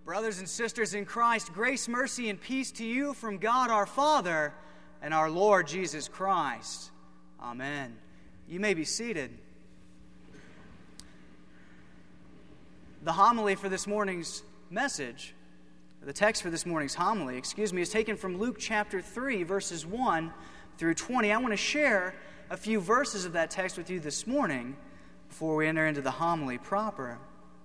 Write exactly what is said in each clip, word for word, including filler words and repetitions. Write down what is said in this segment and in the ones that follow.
Brothers and sisters in Christ, grace, mercy, and peace to you from God our Father and our Lord Jesus Christ. Amen. You may be seated. The homily for this morning's message, the text for this morning's homily, excuse me, is taken from Luke chapter three, verses one through twenty. I want to share a few verses of that text with you this morning before we enter into the homily proper.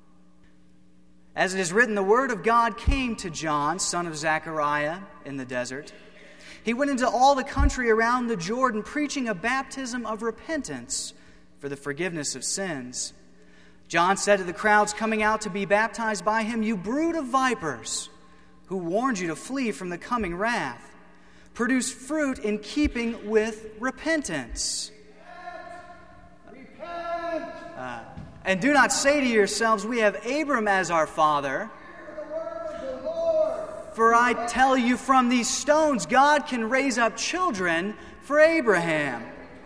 As it is written, the word of God came to John, son of Zechariah, in the desert. He went into all the country around the Jordan, preaching a baptism of repentance for the forgiveness of sins. John said to the crowds coming out to be baptized by him, "You brood of vipers, who warned you to flee from the coming wrath? Produce fruit in keeping with repentance. Repent! Uh, and do not say to yourselves, we have Abram as our father. Hear the word of the Lord. For I tell you, from these stones God can raise up children for Abraham."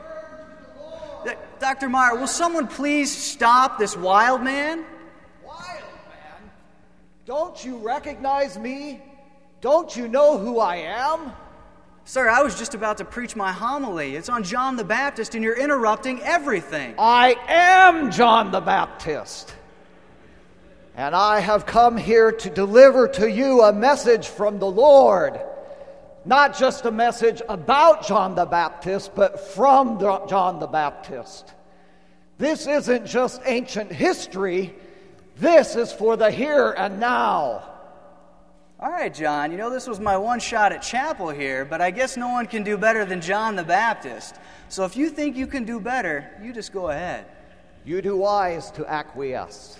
Doctor Meyer, will someone please stop this wild man? Wild man? Don't you recognize me? Don't you know who I am? Sir, I was just about to preach my homily. It's on John the Baptist, and you're interrupting everything. I am John the Baptist. And I have come here to deliver to you a message from the Lord. Not just a message about John the Baptist, but from John the Baptist. This isn't just ancient history. This is for the here and now. All right, John, you know this was my one shot at chapel here, but I guess no one can do better than John the Baptist. So if you think you can do better, you just go ahead. You do wise to acquiesce.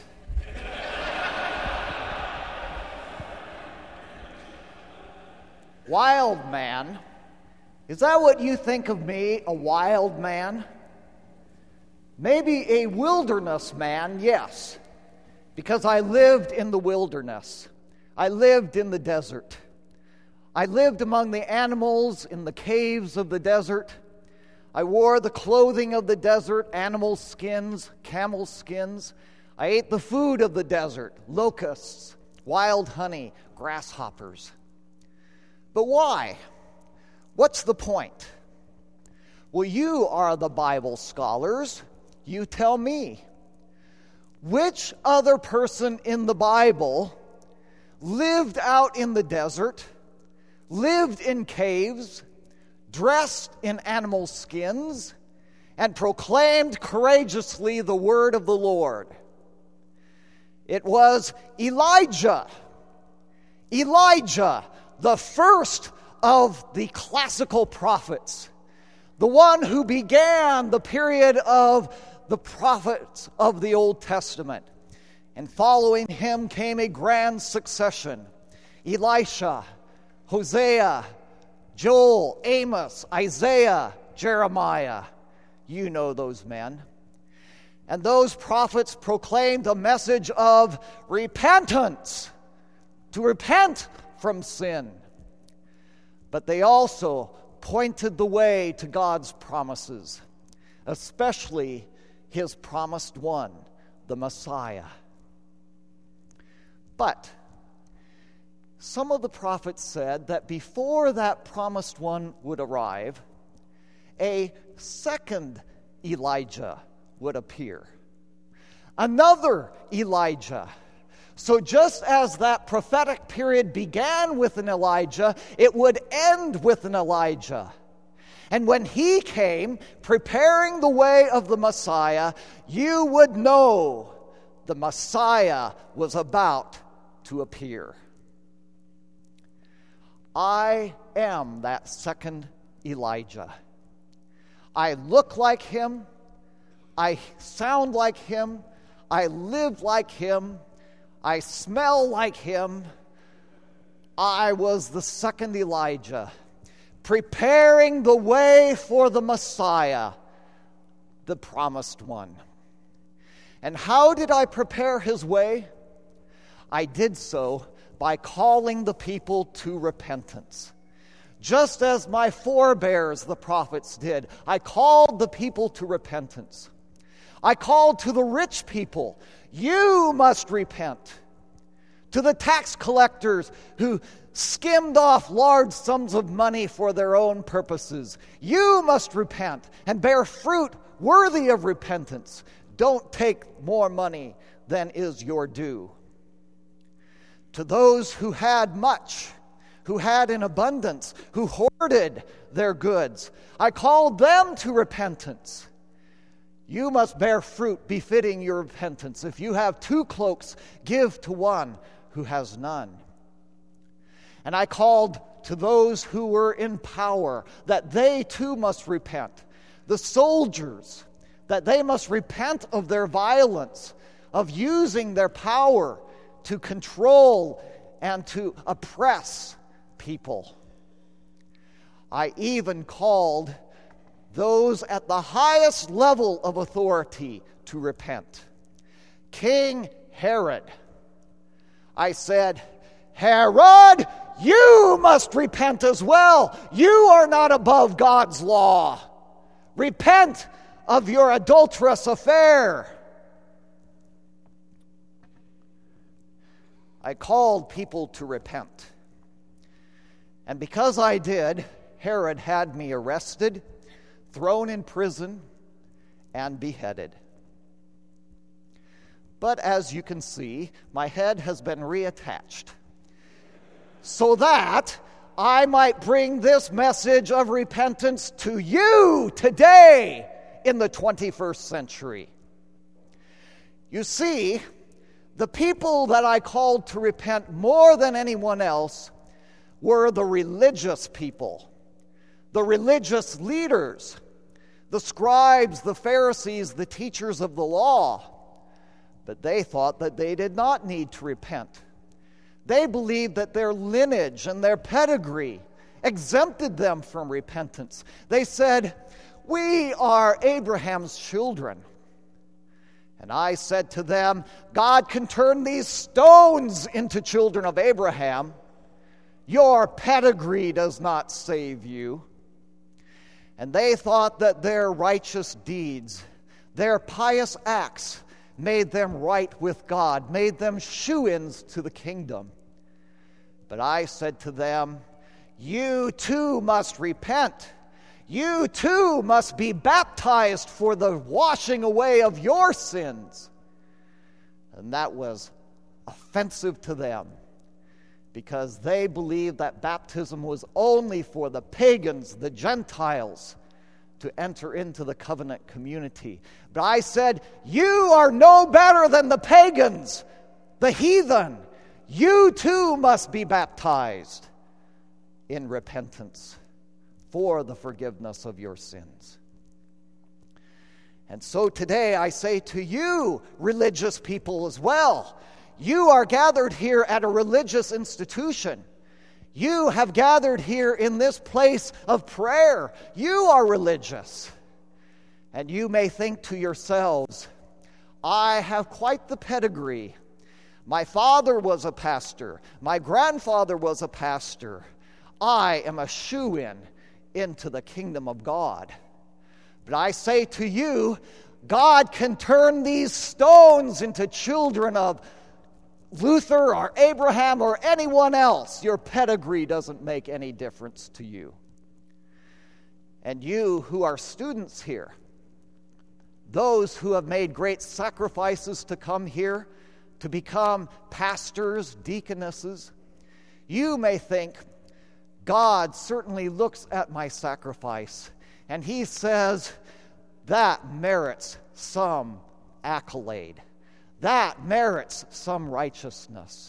Wild man? Is that what you think of me, a wild man? Maybe a wilderness man, yes, because I lived in the wilderness. I lived in the desert. I lived among the animals in the caves of the desert. I wore the clothing of the desert, animal skins, camel skins. I ate the food of the desert, locusts, wild honey, grasshoppers. But why? What's the point? Well, you are the Bible scholars. You tell me. Which other person in the Bible lived out in the desert, lived in caves, dressed in animal skins, and proclaimed courageously the word of the Lord? It was Elijah. Elijah, the first of the classical prophets, the one who began the period of the prophets of the Old Testament. And following him came a grand succession: Elisha, Hosea, Joel, Amos, Isaiah, Jeremiah. You know those men. And those prophets proclaimed a message of repentance, to repent from sin. But they also pointed the way to God's promises, especially his promised one, the Messiah. But some of the prophets said that before that promised one would arrive, a second Elijah would appear. Another Elijah. So just as that prophetic period began with an Elijah, it would end with an Elijah. And when he came, preparing the way of the Messiah, you would know the Messiah was about to appear. I am that second Elijah. I look like him. I sound like him. I live like him. I smell like him. I was the second Elijah, preparing the way for the Messiah, the promised one. And how did I prepare his way? I did so by calling the people to repentance. Just as my forebears, the prophets, did, I called the people to repentance. I called to the rich people, you must repent. to the tax collectors who skimmed off large sums of money for their own purposes. You must repent and bear fruit worthy of repentance. Don't take more money than is your due. To those who had much, who had in abundance, who hoarded their goods, I called them to repentance. You must bear fruit befitting your repentance. If you have two cloaks, give to one who has none. And I called to those who were in power, that they too must repent. The soldiers, that they must repent of their violence, of using their power to control and to oppress people. I even called those at the highest level of authority to repent. King Herod. I said, Herod, you must repent as well. You are not above God's law. Repent of your adulterous affair. I called people to repent. And because I did, Herod had me arrested, thrown in prison, and beheaded. But as you can see, my head has been reattached, so that I might bring this message of repentance to you today in the twenty-first century. You see, the people that I called to repent more than anyone else were the religious people, the religious leaders, the scribes, the Pharisees, the teachers of the law. But they thought that they did not need to repent. They believed that their lineage and their pedigree exempted them from repentance. They said, we are Abraham's children. And I said to them, God can turn these stones into children of Abraham. Your pedigree does not save you. And they thought that their righteous deeds, their pious acts, made them right with God, made them shoo-ins to the kingdom. But I said to them, you too must repent. You too must be baptized for the washing away of your sins. And that was offensive to them, because they believed that baptism was only for the pagans, the Gentiles, to enter into the covenant community. But I said, you are no better than the pagans, the heathen. You too must be baptized in repentance for the forgiveness of your sins. And so today I say to you, religious people as well, you are gathered here at a religious institution. You have gathered here in this place of prayer. You are religious. And you may think to yourselves, I have quite the pedigree. My father was a pastor. My grandfather was a pastor. I am a shoo-in into the kingdom of God. But I say to you, God can turn these stones into children of Luther or Abraham or anyone else. Your pedigree doesn't make any difference to you. And you who are students here, those who have made great sacrifices to come here, to become pastors, deaconesses, you may think, God certainly looks at my sacrifice, and he says, that merits some accolade. That merits some righteousness.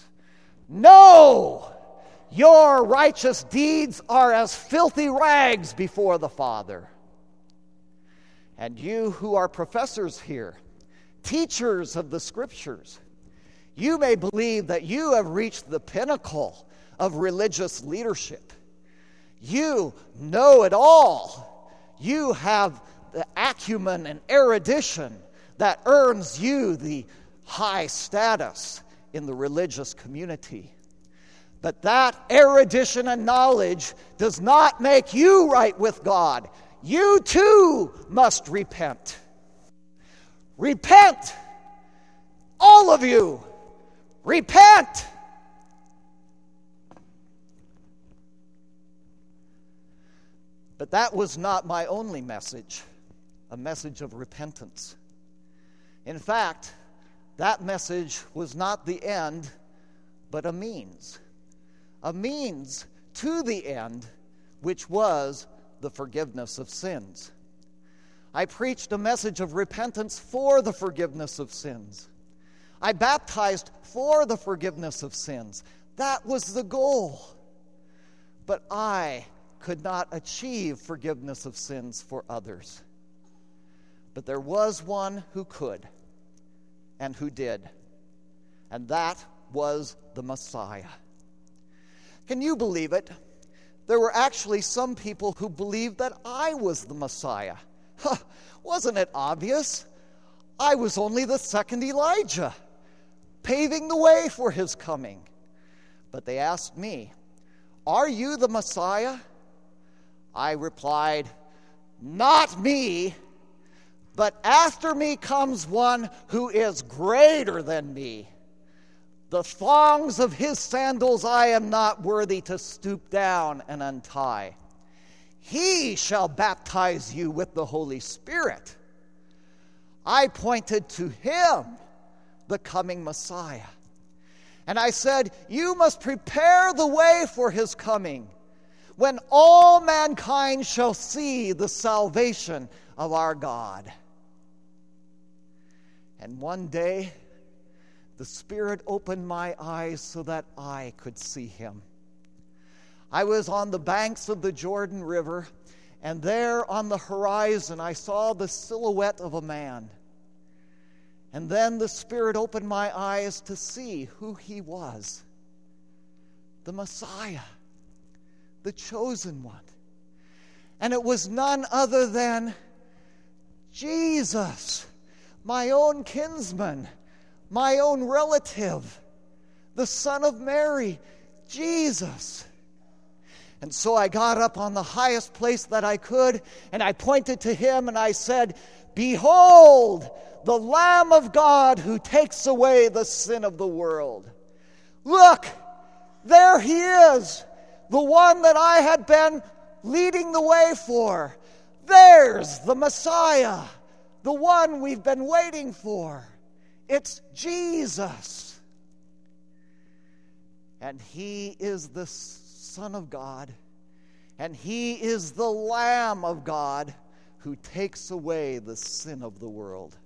No! Your righteous deeds are as filthy rags before the Father. And you who are professors here, teachers of the Scriptures, you may believe that you have reached the pinnacle of religious leadership. You know it all. You have the acumen and erudition that earns you the high status in the religious community. But that erudition and knowledge does not make you right with God. You too must repent. Repent! All of you! Repent! But that was not my only message, a message of repentance. In fact, that message was not the end, but a means. A means to the end, which was the forgiveness of sins. I preached a message of repentance for the forgiveness of sins. I baptized for the forgiveness of sins. That was the goal. But I could not achieve forgiveness of sins for others. But there was one who could and who did. And that was the Messiah. Can you believe it? There were actually some people who believed that I was the Messiah. Huh, wasn't it obvious? I was only the second Elijah, paving the way for his coming. But they asked me, "Are you the Messiah?" I replied, "Not me, but after me comes one who is greater than me. The thongs of his sandals I am not worthy to stoop down and untie. He shall baptize you with the Holy Spirit." I pointed to him, the coming Messiah. And I said, "You must prepare the way for his coming, when all mankind shall see the salvation of our God." And one day, the Spirit opened my eyes so that I could see him. I was on the banks of the Jordan River, and there on the horizon I saw the silhouette of a man. And then the Spirit opened my eyes to see who he was. The Messiah, the chosen one. And it was none other than Jesus, my own kinsman, my own relative, the Son of Mary, Jesus. And so I got up on the highest place that I could, and I pointed to him and I said, "Behold, the Lamb of God who takes away the sin of the world. Look, there he is, the one that I had been leading the way for. There's the Messiah, the one we've been waiting for. It's Jesus. And he is the Son of God, and he is the Lamb of God who takes away the sin of the world."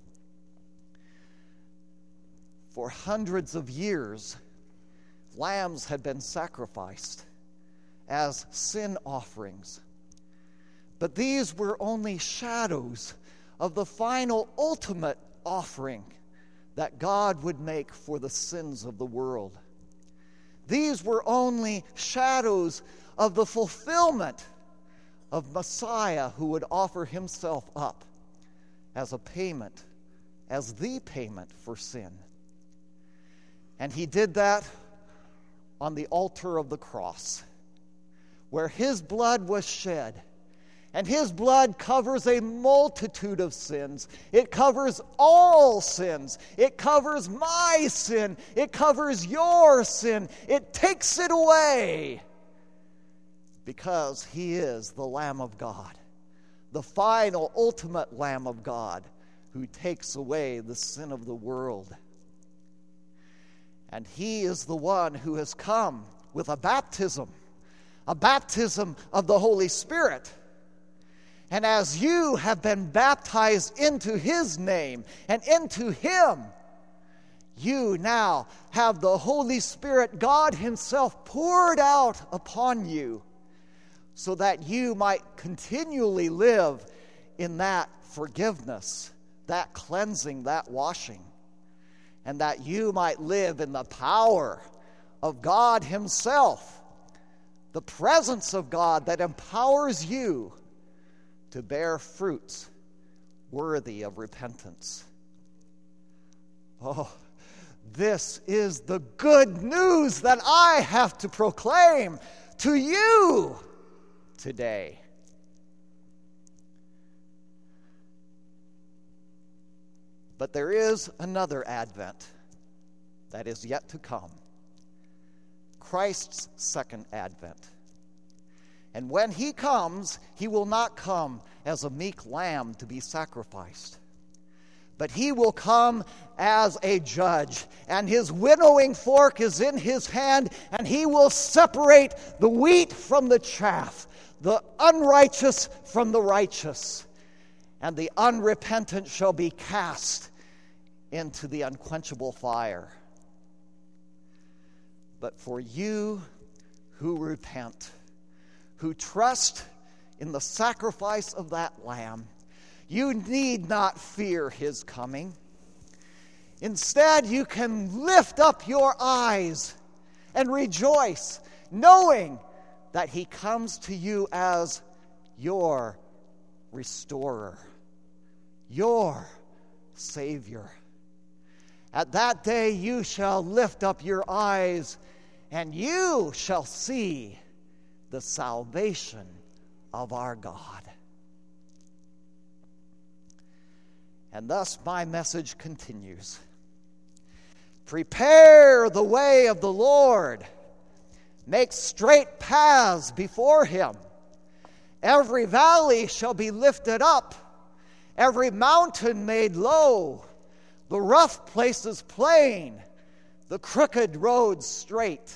For hundreds of years, lambs had been sacrificed as sin offerings. But these were only shadows of the final ultimate offering that God would make for the sins of the world. These were only shadows of the fulfillment of Messiah, who would offer himself up as a payment, as the payment for sin. And he did that on the altar of the cross, where his blood was shed. And his blood covers a multitude of sins. It covers all sins. It covers my sin. It covers your sin. It takes it away. Because he is the Lamb of God, the final, ultimate Lamb of God, who takes away the sin of the world. And he is the one who has come with a baptism, a baptism of the Holy Spirit. And as you have been baptized into his name and into him, you now have the Holy Spirit, God himself, poured out upon you so that you might continually live in that forgiveness, that cleansing, that washing, and that you might live in the power of God himself, the presence of God that empowers you to bear fruits worthy of repentance. Oh, this is the good news that I have to proclaim to you today. But there is another Advent that is yet to come. Christ's second Advent. And when he comes, he will not come as a meek lamb to be sacrificed, but he will come as a judge, and his winnowing fork is in his hand, and he will separate the wheat from the chaff, the unrighteous from the righteous, and the unrepentant shall be cast into the unquenchable fire. But for you who repent, who trust in the sacrifice of that lamb, you need not fear his coming. Instead, you can lift up your eyes and rejoice, knowing that he comes to you as your restorer, your Savior. At that day you shall lift up your eyes, and you shall see the salvation of our God. And thus my message continues. Prepare the way of the Lord. Make straight paths before him. Every valley shall be lifted up, every mountain made low, the rough places plain, the crooked roads straight.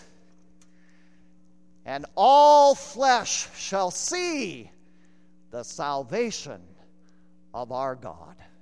And all flesh shall see the salvation of our God.